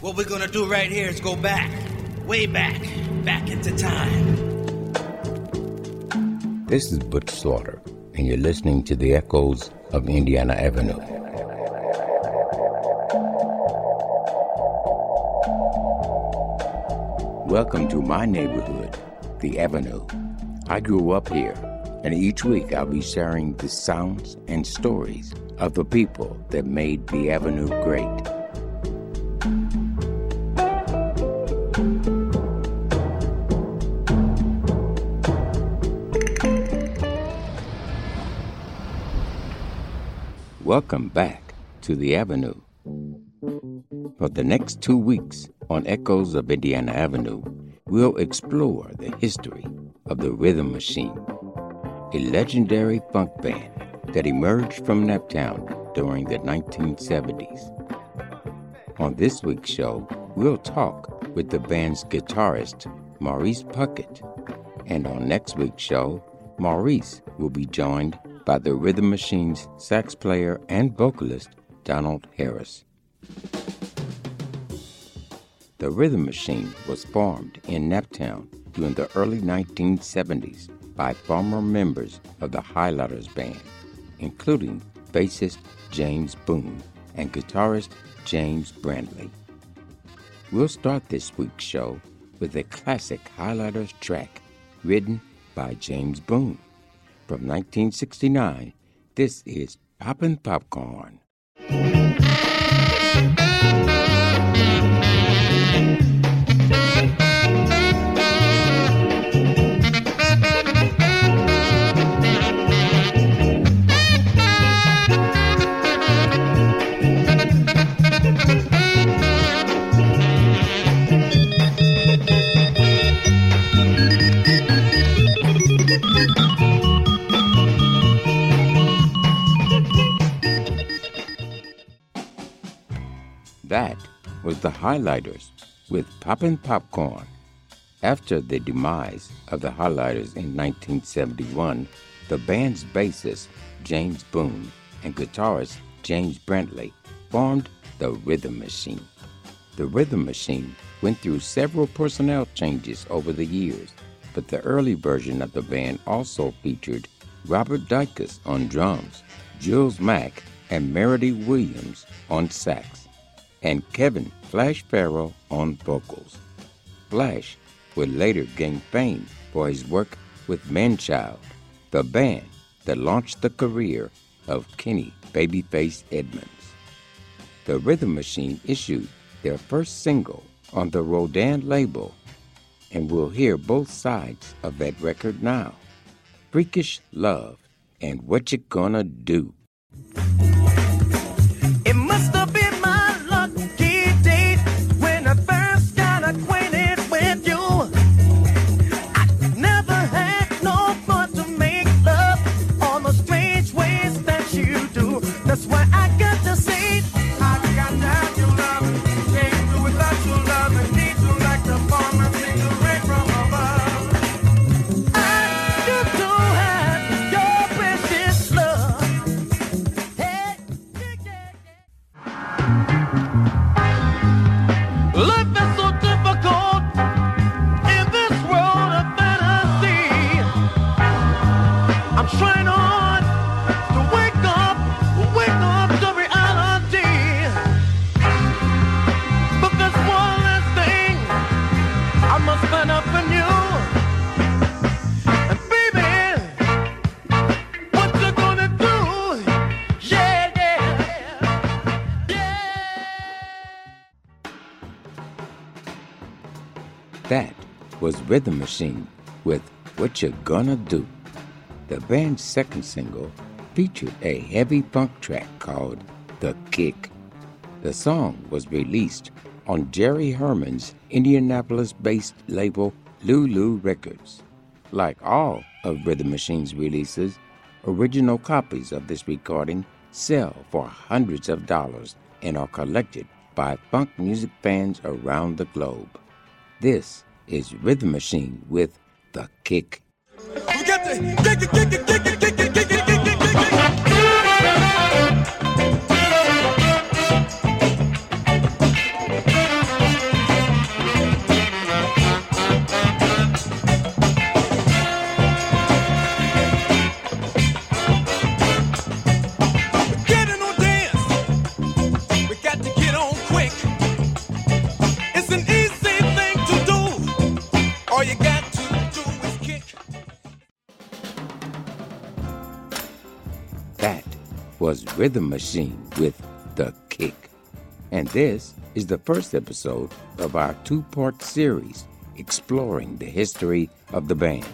What we're gonna do right here is go back, way back into time. This is Butch Slaughter, and you're listening to the echoes of Indiana Avenue. Welcome to my neighborhood, the Avenue. I grew up here, and each week I'll be sharing the sounds and stories of the people that made the Avenue great. Welcome back to the Avenue. For the next 2 weeks on Echoes of Indiana Avenue, we'll explore the history of the Rhythm Machine, a legendary funk band that emerged from Naptown during the 1970s. On this week's show, we'll talk with the band's guitarist, Maurice Puckett. And on next week's show, Maurice will be joined by the Rhythm Machine's sax player and vocalist, Donald Harris. The Rhythm Machine was formed in Naptown during the early 1970s by former members of the Highlighters Band, including bassist James Boone and guitarist James Brantley. We'll start this week's show with a classic Highlighters track written by James Boone. From 1969, this is Poppin' Popcorn. That was the Highlighters with Poppin' Popcorn. After the demise of the Highlighters in 1971, the band's bassist, James Boone, and guitarist, James Brantley, formed the Rhythm Machine. The Rhythm Machine went through several personnel changes over the years, but the early version of the band also featured Robert Dykes on drums, Jules Mack and Meredy Williams on sax, and Kevin Flash Farrell on vocals. Flash would later gain fame for his work with Manchild, the band that launched the career of Kenny Babyface Edmonds. The Rhythm Machine issued their first single on the Rodin label, and we'll hear both sides of that record now. Freakish Love and What You Gonna Do. It must have been my lucky day when I first got acquainted with you. I never had no fun to make love on the strange ways that you do. That's why I got to say, I got to have your love. Can't do without your love. And need you like the farmer sing the rain from above. I got to have your precious love. Hey, yeah, yeah. Life is so difficult in this world of fantasy. I'm trying hard to wake up to reality. But there's one last thing I must find up in you. And baby, what you gonna do? Yeah, yeah, yeah. That was Rhythm Machine with What You Gonna Do. The band's second single featured a heavy funk track called The Kick. The song was released on Jerry Herman's Indianapolis-based label Lulu Records. Like all of Rhythm Machine's releases, original copies of this recording sell for hundreds of dollars and are collected by funk music fans around the globe. This is Rhythm Machine with The Kick. We got to kick it. was Rhythm Machine with The Kick. And this is the first episode of our two-part series exploring the history of the band.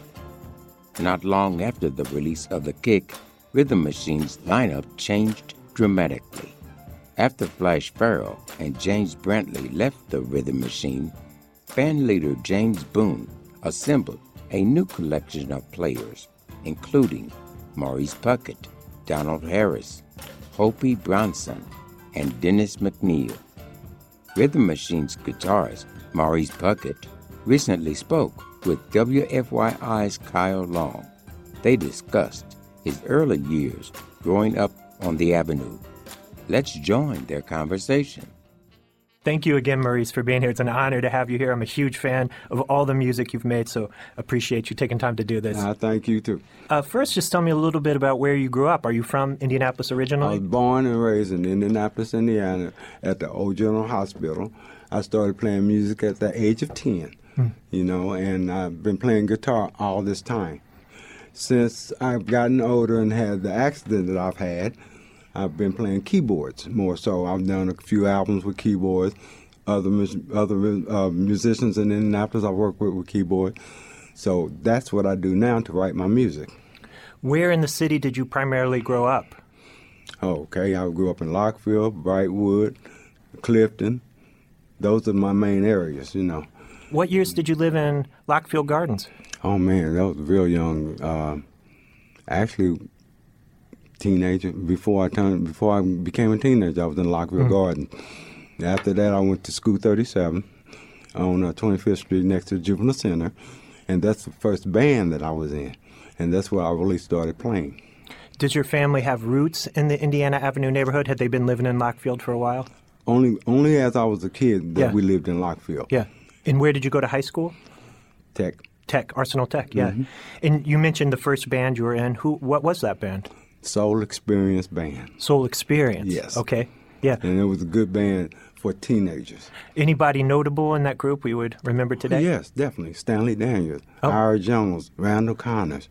Not long after the release of The Kick, Rhythm Machine's lineup changed dramatically. After Flash Farrell and James Brantley left the Rhythm Machine, band leader James Boone assembled a new collection of players, including Maurice Puckett, Donald Harris, Hoppy Bronson, and Dennis McNeil. Rhythm Machine's guitarist, Maurice Puckett, recently spoke with WFYI's Kyle Long. They discussed his early years growing up on the Avenue. Let's join their conversation. Thank you again, Maurice, for being here. It's an honor to have you here. I'm a huge fan of all the music you've made, so appreciate you taking time to do this. Thank you, too. First, just tell me a little bit about where you grew up. Are you from Indianapolis originally? I was born and raised in Indianapolis, Indiana, at the Old General Hospital. I started playing music at the age of 10, and I've been playing guitar all this time. Since I've gotten older and had the accident that I've had, I've been playing keyboards more so. I've done a few albums with keyboards. Other musicians in Indianapolis I work with keyboard. So that's what I do now to write my music. Where in the city did you primarily grow up? Okay, I grew up in Lockville, Brightwood, Clifton. Those are my main areas, What years did you live in Lockville Gardens? Oh, man, that was real young. Actually, teenager. Before I became a teenager, I was in Lockville Garden. After that, I went to School 37 on 25th Street next to the Juvenile Center, and that's the first band that I was in, and that's where I really started playing. Does your family have roots in the Indiana Avenue neighborhood? Had they been living in Lockfield for a while? Only as I was a kid that we lived in Lockfield. Yeah. And where did you go to high school? Tech, Arsenal Tech, yeah. Mm-hmm. And you mentioned the first band you were in. What was that band? Soul Experience Band. Soul Experience? Yes. Okay, yeah. And it was a good band for teenagers. Anybody notable in that group we would remember today? Yes, definitely. Stanley Daniels, Ira Jones, Randall Connors,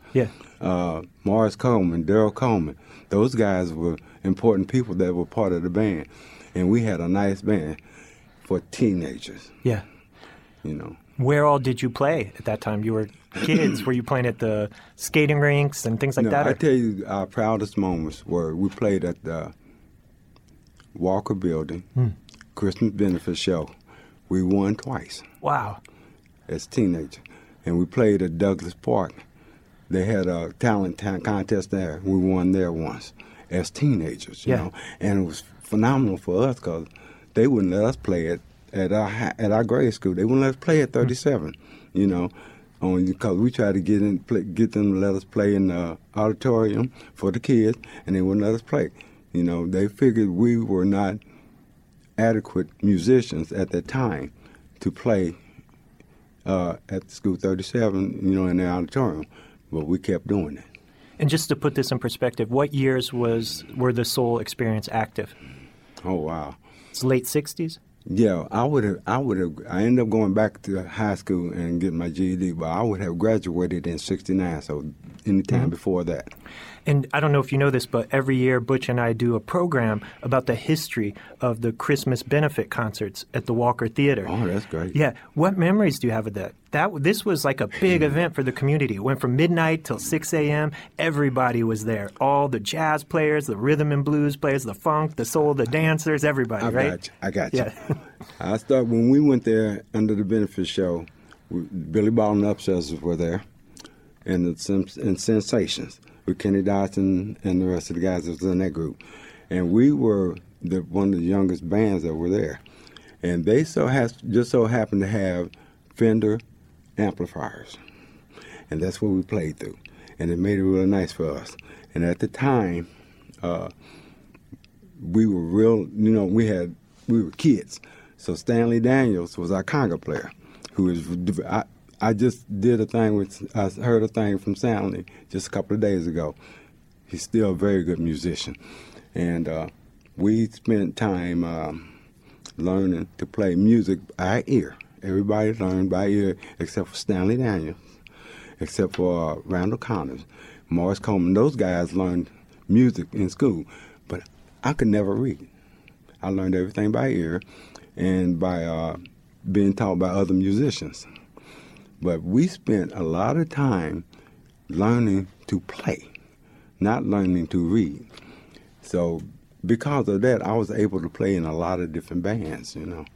Morris Coleman, Daryl Coleman. Those guys were important people that were part of the band. And we had a nice band for teenagers. Yeah. Where all did you play at that time? You were kids. Were you playing at the skating rinks and things like that? I tell you, our proudest moments were we played at the Walker Building, Christmas benefit show. We won twice. Wow. As teenagers. And we played at Douglas Park. They had a talent contest there. We won there once as teenagers, you know. And it was phenomenal for us because they wouldn't let us play at our grade school. They wouldn't let us play at 37, only because we tried to get them to let us play in the auditorium for the kids, and they wouldn't let us play. They figured we were not adequate musicians at that time to play at School 37, in the auditorium, but we kept doing it. And just to put this in perspective, what years were the Soul Experience active? Oh, wow. It's late 60s? Yeah, I ended up going back to high school and getting my GED, but I would have graduated in 69, so any time before that. And I don't know if you know this, but every year Butch and I do a program about the history of the Christmas benefit concerts at the Walker Theater. Oh, that's great. Yeah. What memories do you have of that? This was like a big event for the community. It went from midnight till 6 a.m. Everybody was there. All the jazz players, the rhythm and blues players, the funk, the soul, the dancers, everybody, right? I got you. Yeah. When we went there under the benefit show, Billy Ball and the Upsetters were there, and Sensations with Kenny Dodson and the rest of the guys that was in that group. And we were one of the youngest bands that were there. And they just so happened to have Fender amplifiers. And that's what we played through. And it made it really nice for us. And at the time, we were we were kids. So Stanley Daniels was our conga player, who is, I just did I heard a thing from Stanley just a couple of days ago. He's still a very good musician. And we spent time learning to play music by ear. Everybody learned by ear except for Stanley Daniels, except for Randall Connors, Morris Coleman. Those guys learned music in school. But I could never read. I learned everything by ear and by being taught by other musicians. But we spent a lot of time learning to play, not learning to read. So because of that, I was able to play in a lot of different bands, you know.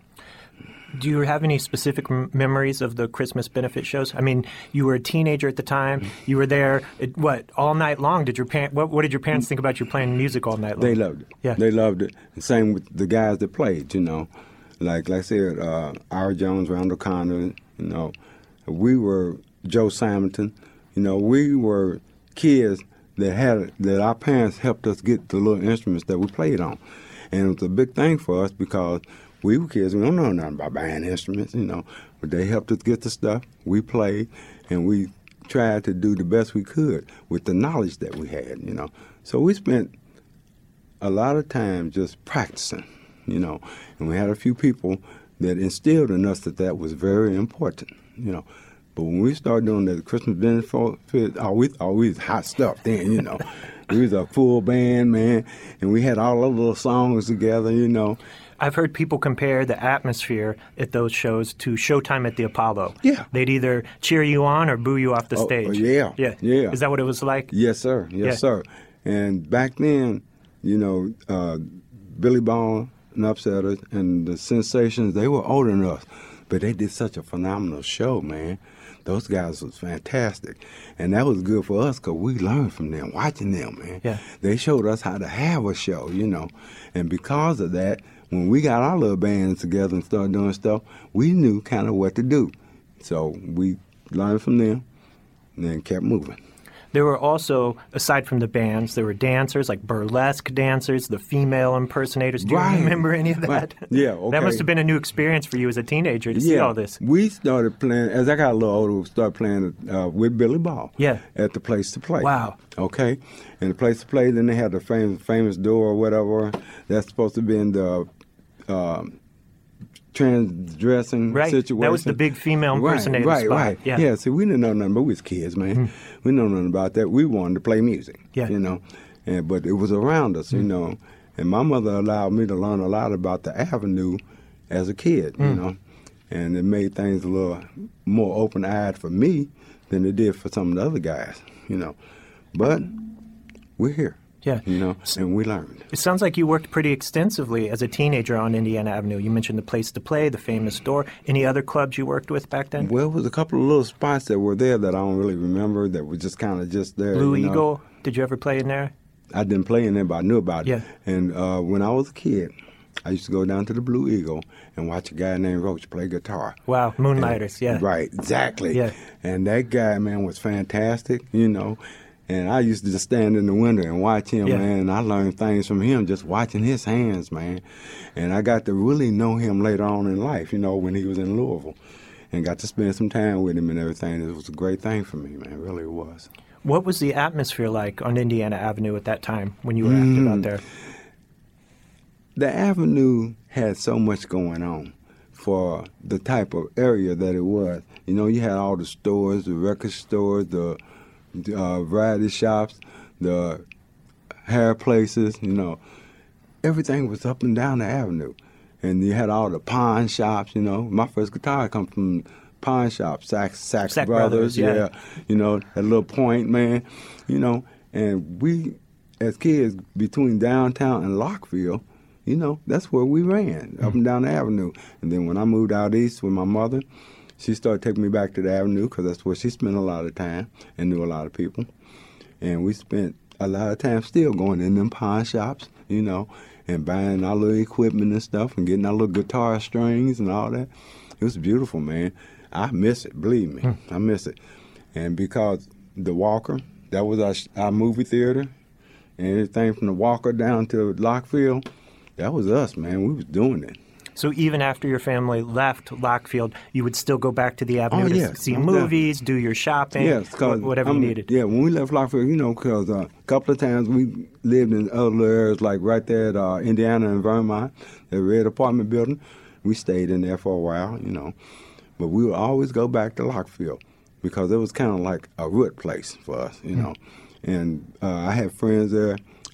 Do you have any specific memories of the Christmas benefit shows? I mean, you were a teenager at the time. You were there, all night long? What did your parents think about you playing music all night long? They loved it. Yeah. They loved it. And same with the guys that played, you know. Like I said, Ira Jones, Randall Connor, you know. We were Joe Simonton. You know, we were kids that our parents helped us get the little instruments that we played on. And it was a big thing for us because we were kids. We don't know nothing about buying instruments, you know. But they helped us get the stuff. We played, and we tried to do the best we could with the knowledge that we had, you know. So we spent a lot of time just practicing, you know. And we had a few people that instilled in us that was very important, you know. But when we started doing the Christmas benefit, we thought we was hot stuff then, you know. We was a full band, man, and we had all the little songs together, you know. I've heard people compare the atmosphere at those shows to Showtime at the Apollo. Yeah. They'd either cheer you on or boo you off the stage. Yeah. Is that what it was like? Yes, sir. Yes, sir. And back then, you know, Billy Ball and Upsetters and the Sensations, they were older than us, but they did such a phenomenal show, man. Those guys was fantastic. And that was good for us because we learned from them, watching them, man. Yeah. They showed us how to have a show, you know. And because of that, when we got our little bands together and started doing stuff, we knew kind of what to do. So we learned from them and then kept moving. There were also, aside from the bands, there were dancers, like burlesque dancers, the female impersonators. Do you remember any of that? Right. Yeah, okay. That must have been a new experience for you as a teenager to see all this. We started playing, as I got a little older, we started playing with Billy Ball at the Place to Play. Wow. Okay? And the Place to Play, then they had the famous door or whatever. That's supposed to be in the trans-dressing situation. That was the big female impersonator spot. Right. Yeah, see, we didn't know nothing, but we was kids, man. We didn't know nothing about that. We wanted to play music, you know. But it was around us, you know. And my mother allowed me to learn a lot about the Avenue as a kid, you know. And it made things a little more open-eyed for me than it did for some of the other guys, you know. But we're here. Yeah. You know, and we learned. It sounds like you worked pretty extensively as a teenager on Indiana Avenue. You mentioned the Place to Play, the famous door. Any other clubs you worked with back then? Well, there was a couple of little spots that were there that I don't really remember that were just kind of just there. Blue Eagle, did you ever play in there? I didn't play in there, but I knew about it. Yeah. And when I was a kid, I used to go down to the Blue Eagle and watch a guy named Roach play guitar. Wow, Moonlighters, yeah. Right, exactly. Yeah. And that guy, man, was fantastic, you know. And I used to just stand in the window and watch him, man, and I learned things from him just watching his hands, man. And I got to really know him later on in life, you know, when he was in Louisville, and got to spend some time with him and everything. It was a great thing for me, man, it really was. What was the atmosphere like on Indiana Avenue at that time when you were active out there? The Avenue had so much going on for the type of area that it was. You know, you had all the stores, the record stores, the variety shops, the hair places, you know. Everything was up and down the avenue. And you had all the pawn shops, you know. My first guitar come from pawn shops, Sax Brothers, yeah. You know, that little point, man, you know. And we, as kids, between downtown and Lockville, you know, that's where we ran, up and down the avenue. And then when I moved out east with my mother, she started taking me back to the Avenue because that's where she spent a lot of time and knew a lot of people. And we spent a lot of time still going in them pawn shops, you know, and buying our little equipment and stuff and getting our little guitar strings and all that. It was beautiful, man. I miss it, believe me. I miss it. And because the Walker, that was our movie theater, and everything from the Walker down to Lockfield, that was us, man. We was doing it. So even after your family left Lockfield, you would still go back to the Avenue to see movies, do your shopping, whatever you needed? Yeah, when we left Lockfield, you know, because a couple of times we lived in other areas, like right there at Indiana and Vermont, the red apartment building. We stayed in there for a while, you know. But we would always go back to Lockfield because it was kind of like a root place for us, you know. And I had friends there.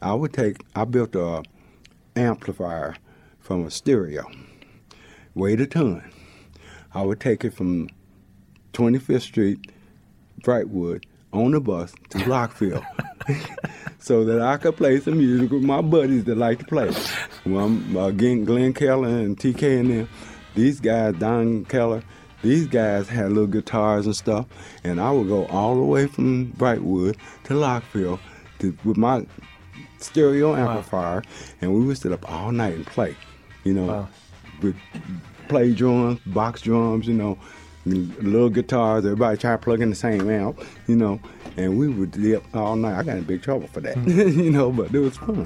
I built a amplifier from a stereo, weighed a ton. I would take it from 25th Street, Brightwood, on the bus to Lockfield so that I could play some music with my buddies that like to play. Well, again, Glenn Keller and TK and them, these guys, Don Keller, these guys had little guitars and stuff, and I would go all the way from Brightwood to Lockfield with my stereo amplifier, and we would sit up all night and play, with play drums, box drums, little guitars, everybody try to plug in the same amp, and we would be up all night. I got in big trouble for that, but it was fun.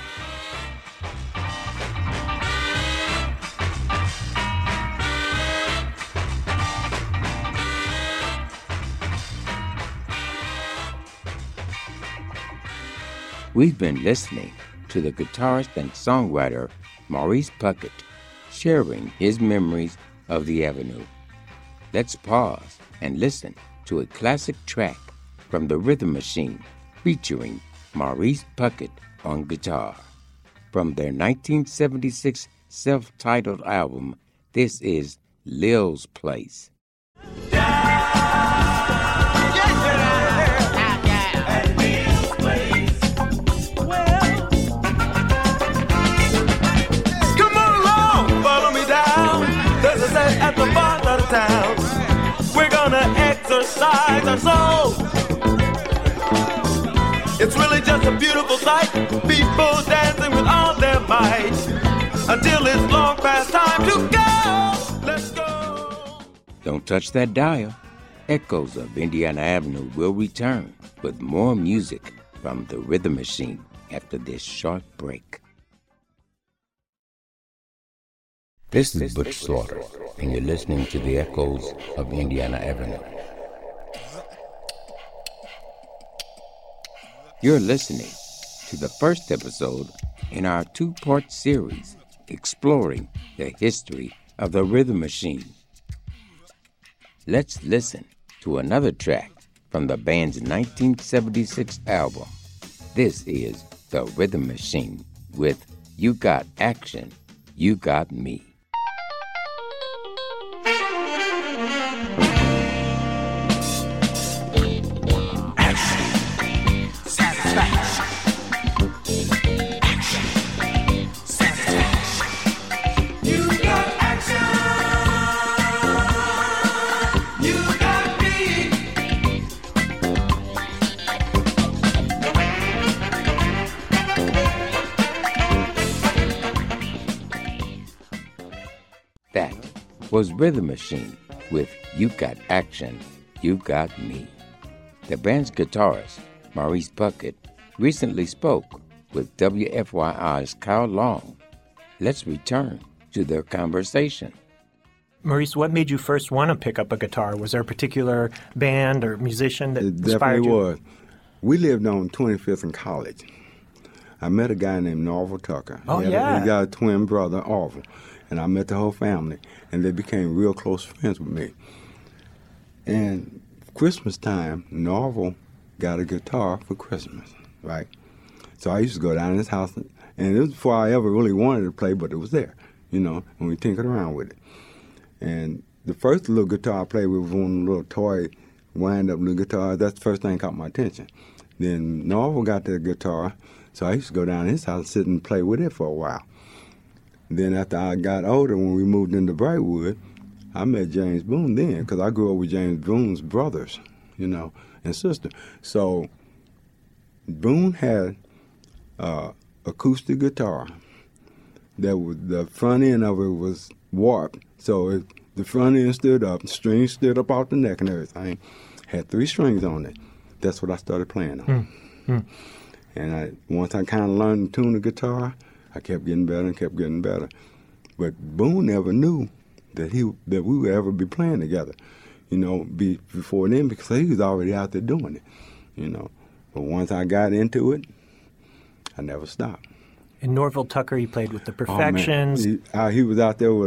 We've been listening to the guitarist and songwriter Maurice Puckett sharing his memories of the Avenue. Let's pause and listen to a classic track from the Rhythm Machine featuring Maurice Puckett on guitar. From their 1976 self-titled album, this is Lil's Place. At the bottom of town, we're gonna exercise our soul. It's really just a beautiful sight, people dancing with all their might, until it's long past time to go. Let's go. Don't touch that dial. Echoes of Indiana Avenue will return with more music from the Rhythm Machine after this short break. This is Butch Slaughter, and you're listening to the Echoes of Indiana Avenue. You're listening to the first episode in our two-part series exploring the history of the Rhythm Machine. Let's listen to another track from the band's 1976 album. This is the Rhythm Machine with You Got Action, You Got Me. That was Rhythm Machine with You Got Action, You Got Me. The band's guitarist, Maurice Puckett, recently spoke with WFYI's Kyle Long. Let's return to their conversation. Maurice, what made you first want to pick up a guitar? Was there a particular band or musician that It inspired definitely you? was. We lived on 25th and College. I met a guy named Norval Tucker. Oh, He yeah. got a twin brother, Orville. And I met the whole family, and they became real close friends with me. And Christmas time, Norval got a guitar for Christmas, right? So I used to go down to his house, and it was before I ever really wanted to play, but it was there, and we tinkered around with it. And the first little guitar I played with was one of the little toy wind-up little guitars. That's the first thing that caught my attention. Then Norval got the guitar, so I used to go down to his house and sit and play with it for a while. Then after I got older, when we moved into Brightwood, I met James Boone then, because I grew up with James Boone's brothers, and sister. So Boone had acoustic guitar that was, the front end of it was warped. So if the front end stood up, the strings stood up off the neck and everything. Had 3 strings on it. That's what I started playing on. And once I kind of learned to tune the guitar, I kept getting better and kept getting better. But Boone never knew that we would ever be playing together, before then, because he was already out there doing it, But once I got into it, I never stopped. In Norval Tucker, he played with the Perfections. Oh, he was out there with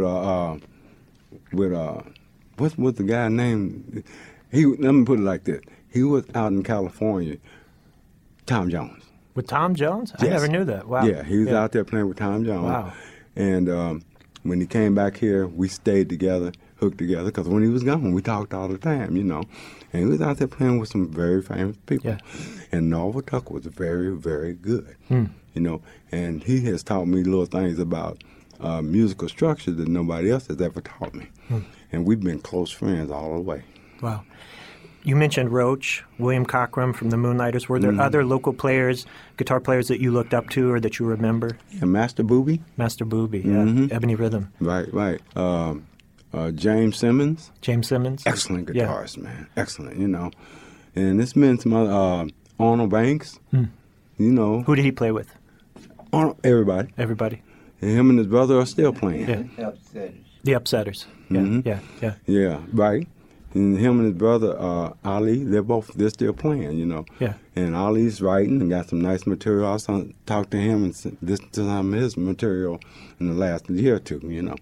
what's the guy named? Let me put it like this. He was out in California, Tom Jones. With Tom Jones? I Yes. never knew that. Wow. Yeah, he was out there playing with Tom Jones. Wow. And when he came back here, we stayed together, hooked together, because when he was gone, we talked all the time, And he was out there playing with some very famous people. Yeah. And Norval Tucker was very, very good, And he has taught me little things about musical structure that nobody else has ever taught me. And we've been close friends all the way. Wow. You mentioned Roach, William Cockrum from the Moonlighters. Were there other local players, guitar players that you looked up to or that you remember? Yeah, Master Booby. Master Booby, yeah. Ebony Rhythm. Right. James Simmons. James Simmons. Excellent guitarist, man. Excellent, And this meant some other, Arnold Banks, Who did he play with? Everybody. Everybody. And him and his brother are still playing. Yeah. The Upsetters. Yeah, yeah. Yeah, right. And him and his brother, Ali, they're still playing, Yeah. And Ali's writing and got some nice material. I talked to him and listened to some of his material in the last year or two,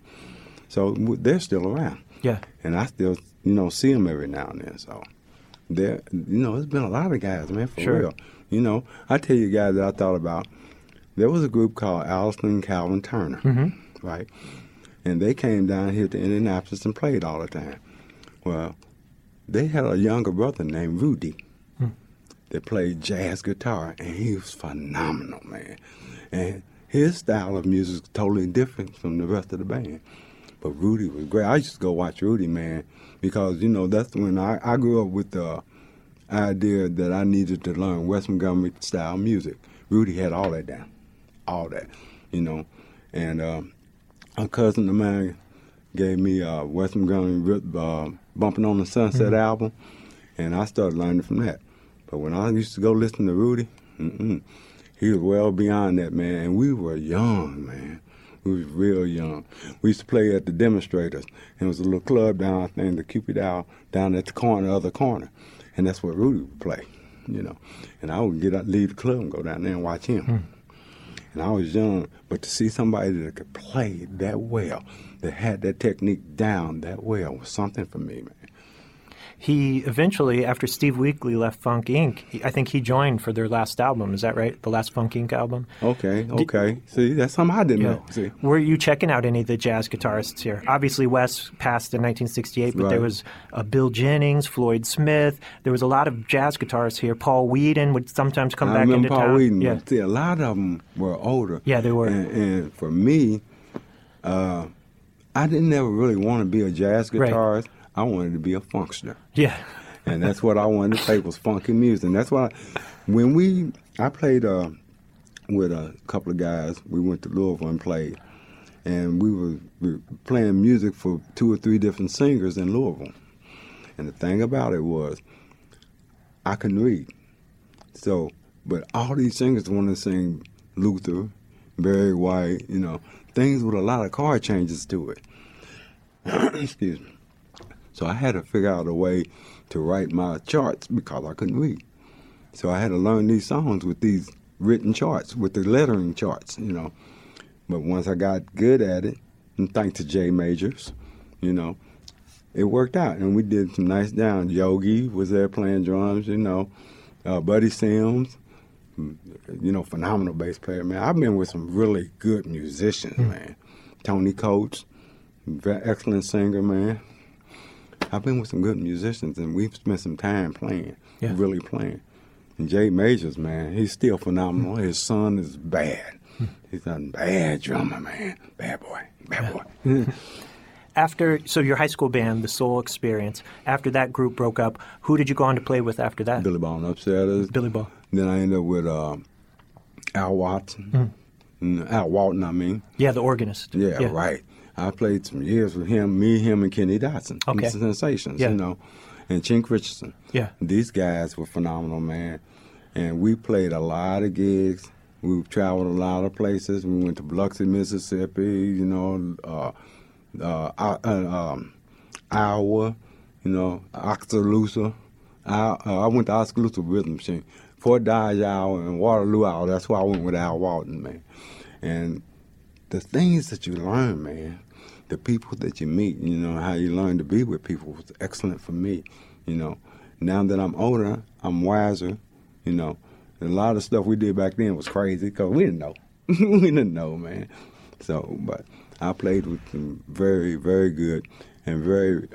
So they're still around. Yeah. And I still, see them every now and then. So there, there's been a lot of guys, man, for Sure. real. I tell you guys that I thought about. There was a group called Allison and Calvin Turner, right? And they came down here to Indianapolis and played all the time. Well, they had a younger brother named Rudy that played jazz guitar, and he was phenomenal, man. And his style of music is totally different from the rest of the band. But Rudy was great. I used to go watch Rudy, man, because, that's when I grew up with the idea that I needed to learn West Montgomery-style music. Rudy had all that down, all that, And a cousin of mine gave me West Montgomery Bumping on the Sunset album, and I started learning from that. But when I used to go listen to Rudy, he was well beyond that, man. And we were young, man. We was real young. We used to play at the Demonstrators, and it was a little club down, I think, the Cupid Owl, down at the other corner. And that's where Rudy would play, And I would leave the club and go down there and watch him. And I was young, but to see somebody that could play that well, that had that technique down that well, was something for me, man. He eventually, after Steve Weekly left Funk Inc., I think he joined for their last album. Is that right? The last Funk Inc. album? Okay. See, that's something I didn't know. See. Were you checking out any of the jazz guitarists here? Obviously, Wes passed in 1968, but there was Bill Jennings, Floyd Smith. There was a lot of jazz guitarists here. Paul Whedon would sometimes come back into town. Paul Whedon. Yeah. See, a lot of them were older. Yeah, they were. And for me, I didn't ever really want to be a jazz guitarist. Right. I wanted to be a funkster. Yeah. And that's what I wanted to play was funky music. And that's why I played with a couple of guys. We went to Louisville and played. And we were playing music for 2 or 3 different singers in Louisville. And the thing about it was, I couldn't read. So, but all these singers wanted to sing Luther, Barry White, things with a lot of chord changes to it. Excuse me. So I had to figure out a way to write my charts because I couldn't read. So I had to learn these songs with these written charts, with the lettering charts, But once I got good at it, and thanks to Jay Majors, it worked out. And we did some nice down. Yogi was there playing drums, Buddy Sims, phenomenal bass player, man. I've been with some really good musicians, man. Tony Coates, excellent singer, man. I've been with some good musicians, and we've spent some time playing, really playing. And Jay Majors, man, he's still phenomenal. His son is bad. He's a bad drummer, man. Bad boy. So your high school band, the Soul Experience, after that group broke up, who did you go on to play with after that? Billy Ball and Upsetters. Billy Ball. Then I ended up with Al Watson. Al Walton, I mean. Yeah, the organist. Yeah, right. I played some years with him, and Kenny Dotson. Okay. Sensations, and Chink Richardson. Yeah. These guys were phenomenal, man. And we played a lot of gigs. We traveled a lot of places. We went to Biloxi, Mississippi, Iowa, Oskaloosa. I went to Oskaloosa Rhythm Machine. Fort Dodge, Iowa, and Waterloo, Iowa. That's why I went with Al Walton, man. And the things that you learn, man, the people that you meet, how you learn to be with people was excellent for me, Now that I'm older, I'm wiser, A lot of stuff we did back then was crazy because we didn't know. We didn't know, man. So, but I played with some very, very good and very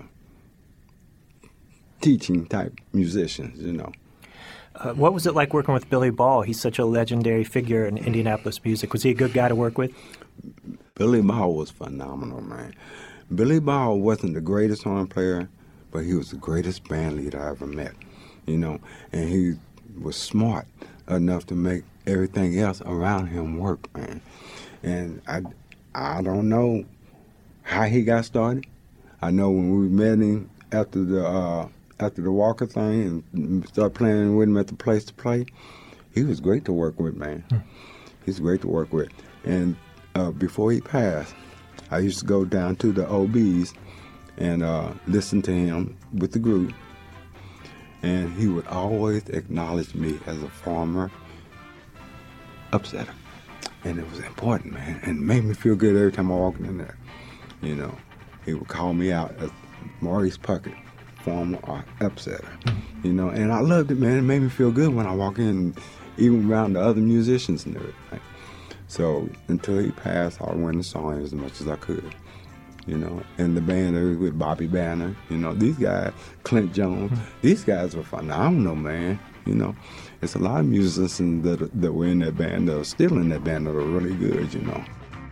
teaching type musicians, you know. What was it like working with Billy Ball? He's such a legendary figure in Indianapolis music. Was he a good guy to work with? Billy Ball was phenomenal, man. Billy Ball wasn't the greatest horn player, but he was the greatest band leader I ever met, you know. And he was smart enough to make everything else around him work, man. And I don't know how he got started. I know when we met him after the Walker thing and started playing with him at the Place to Play, he was great to work with, man. He's great to work with. And before he passed, I used to go down to the OBs and listen to him with the group. And he would always acknowledge me as a former upsetter. And it was important, man. And it made me feel good every time I walked in there. You know, he would call me out as Maurice Puckett, former upsetter. You know, and I loved it, man. It made me feel good when I walk in, even around the other musicians and everything. So until he passed, I went and saw him as much as I could. You know, and the band there was with Bobby Banner. You know, these guys, Clint Jones, these guys were phenomenal, man. You know, it's a lot of musicians that were in that band that are still in that band that are really good, you know.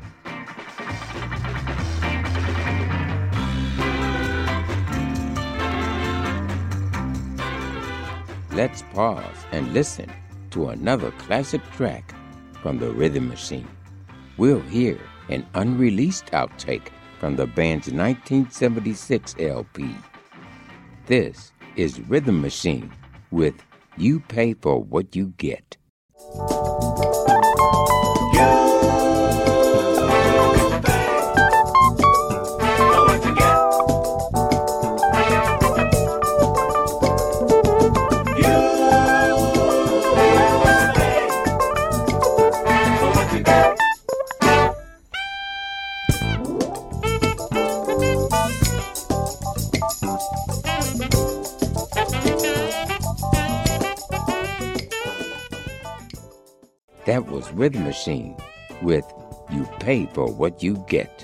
Let's pause and listen to another classic track from the Rhythm Machine. We'll hear an unreleased outtake from the band's 1976 LP. This is Rhythm Machine with You Pay for What You Get. That was Rhythm Machine with You Pay for What You Get.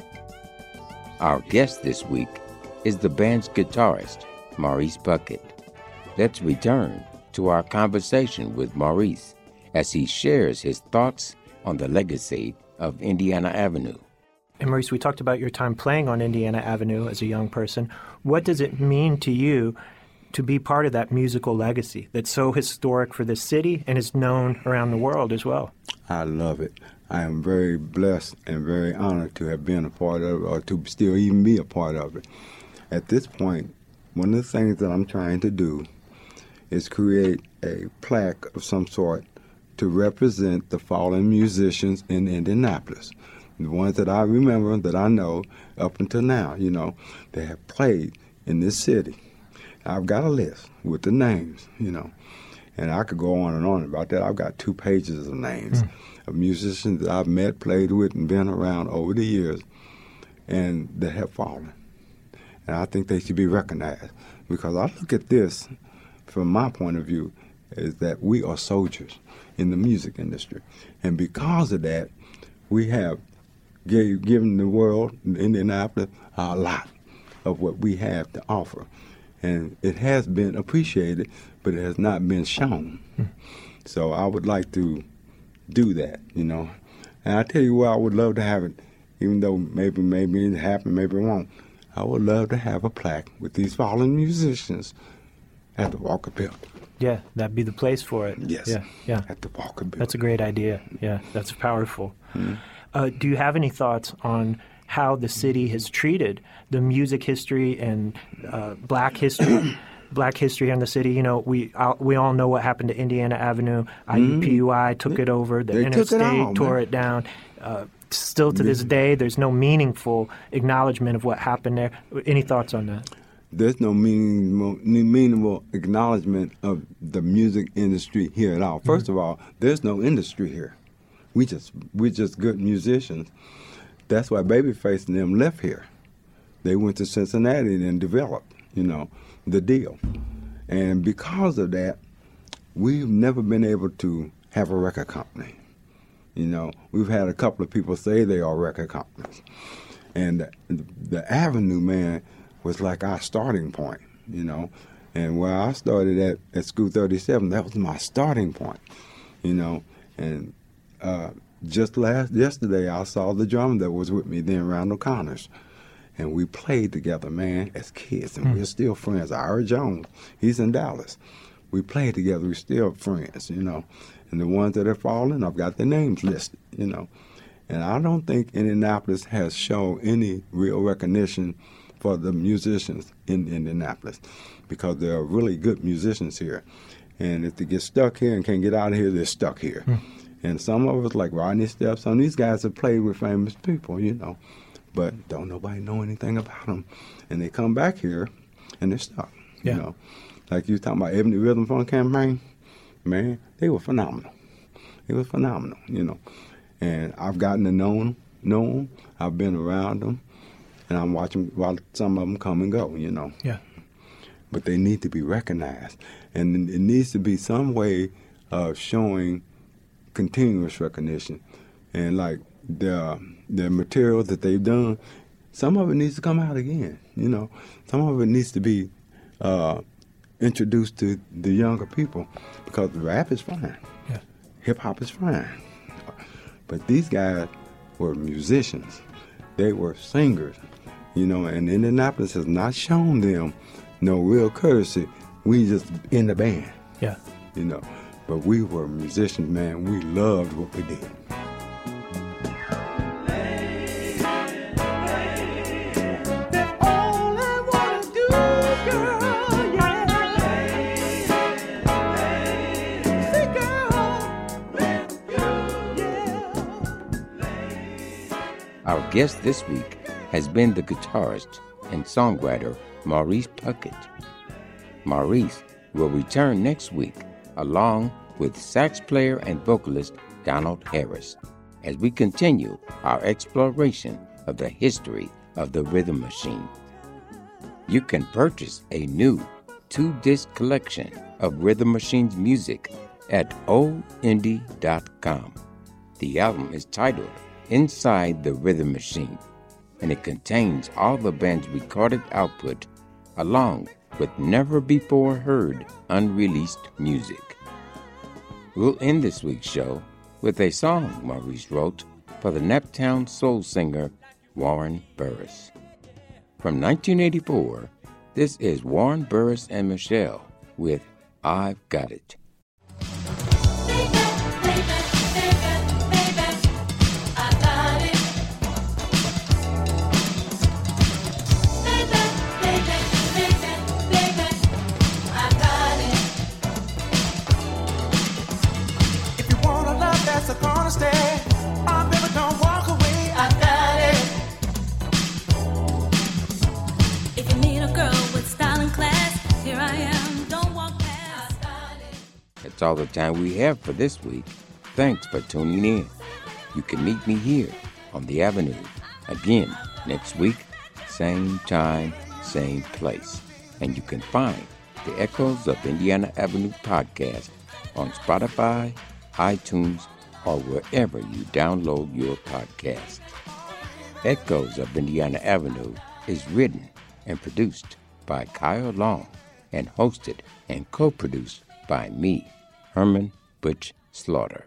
Our guest this week is the band's guitarist, Maurice Puckett. Let's return to our conversation with Maurice as he shares his thoughts on the legacy of Indiana Avenue. And Maurice, we talked about your time playing on Indiana Avenue as a young person. What does it mean to you to be part of that musical legacy that's so historic for this city and is known around the world as well? I love it. I am very blessed and very honored to have been a part of it, or to still even be a part of it. At this point, one of the things that I'm trying to do is create a plaque of some sort to represent the fallen musicians in Indianapolis. The ones that I remember, that I know up until now, you know, that have played in this city. I've got a list with the names, you know, and I could go on and on about that. I've got 2 pages of names of musicians that I've met, played with, and been around over the years, and that have fallen. And I think they should be recognized, because I look at this from my point of view is that we are soldiers in the music industry. And because of that, we have given the world, Indianapolis, a lot of what we have to offer. And it has been appreciated, but it has not been shown. So I would like to do that, you know. And I tell you what, I would love to have it, even though maybe it happened, maybe it won't. I would love to have a plaque with these fallen musicians at the Walker Building. Yeah, that'd be the place for it. Yes, yeah. At the Walker Building. That's a great idea. Yeah, that's powerful. Do you have any thoughts on how the city has treated the music history and black history in the city? You know, we all know what happened to Indiana Avenue. IUPUI took it over. The interstate tore it down. Still to this day, there's no meaningful acknowledgement of what happened there. Any thoughts on that? There's no meaningful acknowledgement of the music industry here at all. First of all, there's no industry here. We're just good musicians. That's why Babyface and them left here. They went to Cincinnati and developed, you know, the deal. And because of that, we've never been able to have a record company. You know, we've had a couple of people say they are record companies. And the Avenue, man, was like our starting point, you know. And where I started at School 37, that was my starting point, you know. And just yesterday, I saw the drummer that was with me then, Randall Connors. And we played together, man, as kids. And we're still friends. Ira Jones, he's in Dallas. We played together. We're still friends, you know. And the ones that have fallen, I've got their names listed, you know. And I don't think Indianapolis has shown any real recognition for the musicians in Indianapolis, because there are really good musicians here. And if they get stuck here and can't get out of here, they're stuck here. And some of us, like Rodney Stepp, some of these guys have played with famous people, you know, but don't nobody know anything about them. And they come back here and they're stuck, you know. Like you talking about Ebony Rhythm Fund Campaign, man, they were phenomenal. They were phenomenal, you know. And I've gotten to know them. I've been around them. And I'm watching some of them come and go, you know. Yeah. But they need to be recognized. And it needs to be some way of showing continuous recognition. And like the material that they've done, some of it needs to come out again, you know. Some of it needs to be introduced to the younger people, because rap is fine. Yeah. Hip-hop is fine. But these guys were musicians. They were singers, you know, and Indianapolis has not shown them no real courtesy. We just in the band. Yeah. You know, but we were musicians, man. We loved what we did. Our guest this week has been the guitarist and songwriter Maurice Puckett. Maurice will return next week along with sax player and vocalist Donald Harris as we continue our exploration of the history of the rhythm machine. You can purchase a new 2-disc collection of Rhythm Machine's music at oldindie.com. The album is titled Inside the Rhythm Machine, and it contains all the band's recorded output along with never-before-heard unreleased music. We'll end this week's show with a song Maurice wrote for the Naptown soul singer Warren Burris. From 1984, this is Warren Burris and Michelle with I've Got It. That's all the time we have for this week. Thanks for tuning in. You can meet me here on the Avenue again next week, same time, same place. And you can find the Echoes of Indiana Avenue podcast on Spotify, iTunes, or wherever you download your podcast. Echoes of Indiana Avenue is written and produced by Kyle Long and hosted and co-produced by me, Herman Butch Slaughter.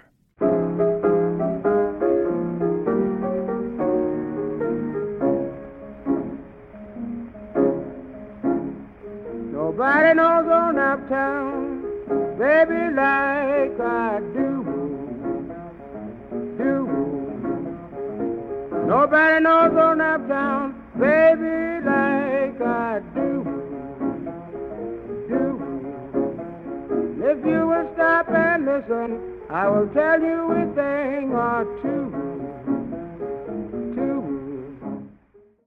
Nobody knows on uptown, baby, like I do. Nobody knows on uptown, baby, like I do. If you will stop and listen, I will tell you a thing or two.